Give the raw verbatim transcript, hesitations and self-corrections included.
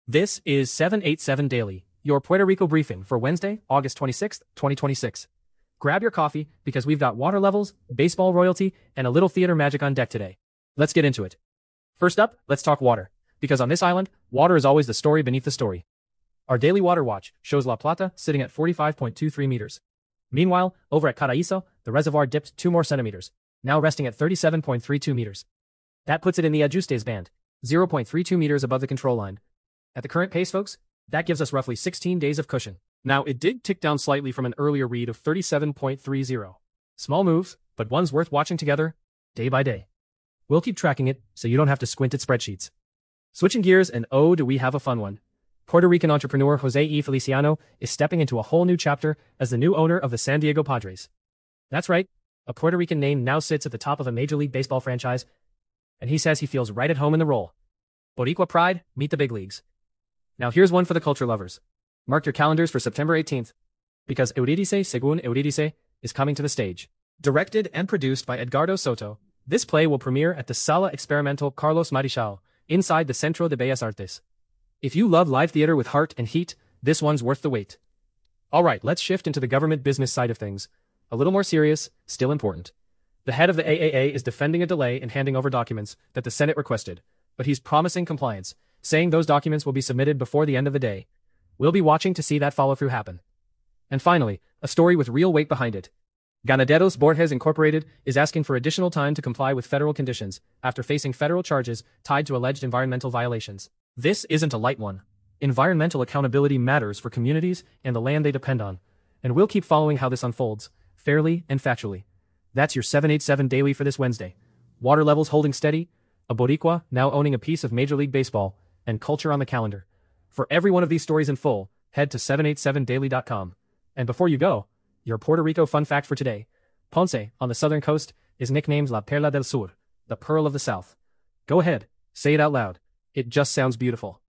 This is seven eighty-seven Daily, your Puerto Rico briefing for Wednesday, August twenty-sixth, twenty twenty-six. Grab your coffee because we've got water levels, baseball royalty, and a little theater magic on deck today. Let's get into it. First up, let's talk water, because on this island, water is always the story beneath the story. Our daily water watch shows La Plata sitting at forty-five point two three meters. Meanwhile, over at Caraizo, the reservoir dipped two more centimeters, now resting at thirty-seven point three two meters. That puts it in the Ajustes band, zero point three two meters above the control line. At the current pace, folks, that gives us roughly sixteen days of cushion. Now, it did tick down slightly from an earlier read of thirty-seven point three zero. Small moves, but ones worth watching together, day by day. We'll keep tracking it, so you don't have to squint at spreadsheets. Switching gears, and oh, do we have a fun one. Puerto Rican entrepreneur Jose E. Feliciano is stepping into a whole new chapter as the new owner of the San Diego Padres. That's right, a Puerto Rican name now sits at the top of a Major League Baseball franchise, and he says he feels right at home in the role. Boricua pride, meet the big leagues. Now here's one for the culture lovers. Mark your calendars for September eighteenth, because Eurídice Según Eurídice is coming to the stage. Directed and produced by Edgardo Soto, this play will premiere at the Sala Experimental Carlos Marichal, inside the Centro de Bellas Artes. If you love live theater with heart and heat, this one's worth the wait. Alright, let's shift into the government business side of things. A little more serious, still important. The head of the A A A is defending a delay in handing over documents that the Senate requested, but he's promising compliance, saying those documents will be submitted before the end of the day. We'll be watching to see that follow-through happen. And finally, a story with real weight behind it. Ganaderos Borges Incorporated is asking for additional time to comply with federal conditions after facing federal charges tied to alleged environmental violations. This isn't a light one. Environmental accountability matters for communities and the land they depend on, and we'll keep following how this unfolds, fairly and factually. That's your seven eighty-seven Daily for this Wednesday. Water levels holding steady, a Boricua now owning a piece of Major League Baseball, and culture on the calendar. For every one of these stories in full, head to seven eighty-seven daily dot com. And before you go, your Puerto Rico fun fact for today. Ponce, on the southern coast, is nicknamed La Perla del Sur, the Pearl of the South. Go ahead, say it out loud. It just sounds beautiful.